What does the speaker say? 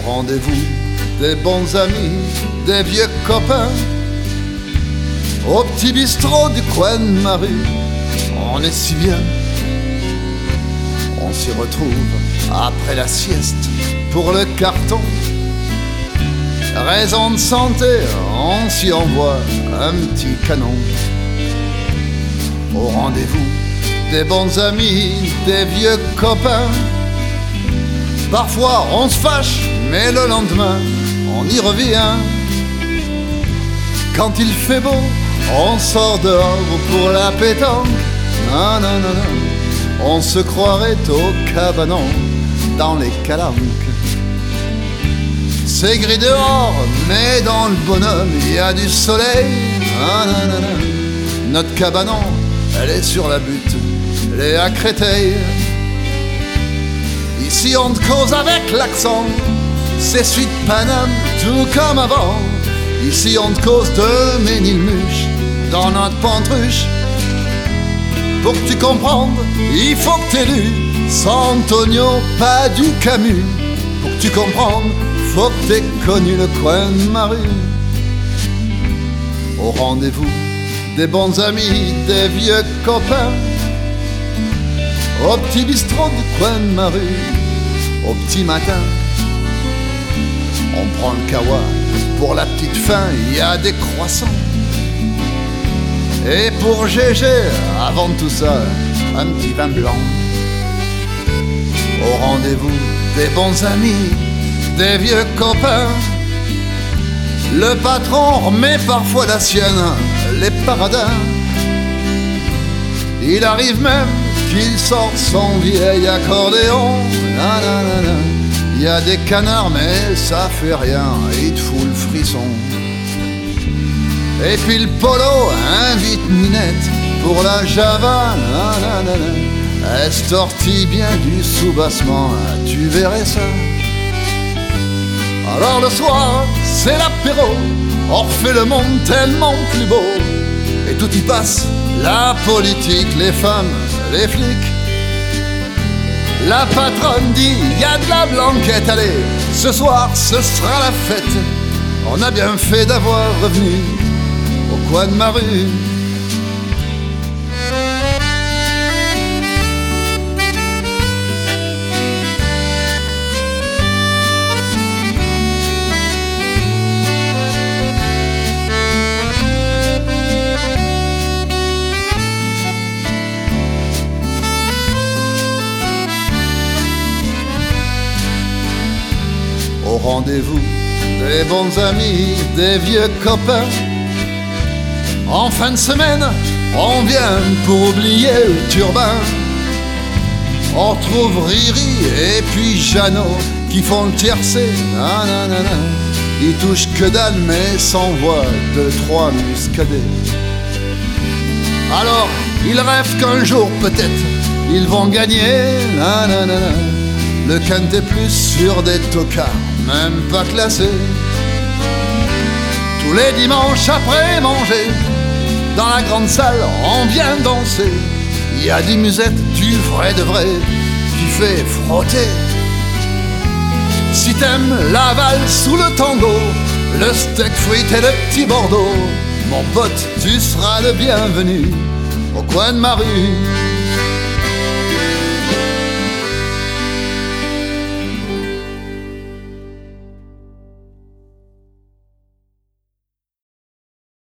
rendez-vous des bons amis, des vieux copains, au petit bistrot du coin de ma rue. On est si bien, on s'y retrouve après la sieste pour le carton. Raison de santé, on s'y envoie un petit canon. Au rendez-vous des bons amis, des vieux copains. Parfois on se fâche, mais le lendemain on y revient. Quand il fait beau, on sort dehors pour la pétanque. Non, non, non, non, on se croirait au cabanon dans les calanques. C'est gris dehors, mais dans le bonhomme il y a du soleil. Non, non, non, non, notre cabanon, elle est sur la butte, elle est à Créteil. Ici on te cause avec l'accent, c'est suite Paname, tout comme avant. Ici on te cause de Ménilmuche, dans notre pantruche. Pour que tu comprennes, il faut que t'aies lu Sant'Antonio, pas du Camus. Pour que tu comprennes, faut que t'aies connu le coin de ma rue. Au rendez-vous des bons amis, des vieux copains, au petit bistrot du coin de ma rue, au petit matin, on prend le kawa. Pour la petite faim, il y a des croissants. Et pour Gégé, avant tout ça, un petit vin blanc. Au rendez-vous des bons amis, des vieux copains, le patron remet parfois la sienne, les paradins. Il arrive même qu'il sorte son vieil accordéon. Nanana. Il y a des canards mais ça fait rien, il te fout le frisson. Et puis le polo invite Ninette pour la java. Nanana. Elle se tortille bien du sous-bassement, tu verrais ça. Alors le soir, c'est l'apéro, on refait le monde tellement plus beau. Et tout y passe, la politique, les femmes, les flics. La patronne dit, y a de la blanquette, allez, ce soir ce sera la fête. On a bien fait d'avoir revenu au coin de ma rue. Au rendez-vous des bons amis, des vieux copains. En fin de semaine, on vient pour oublier le turbin. On retrouve Riri et puis Jeannot qui font le tiercé. Nanana. Ils touchent que dalle mais s'envoient 2-3 muscadets. Alors, ils rêvent qu'un jour peut-être ils vont gagner. Nanana. Le quintet plus sur des tocards, même pas classés. Tous les dimanches après manger, dans la grande salle, on vient danser. Il y a des musettes, du vrai de vrai, qui fait frotter. Si t'aimes la valse ou le tango, le steak frites et le petit Bordeaux, mon pote, tu seras le bienvenu au coin de ma rue.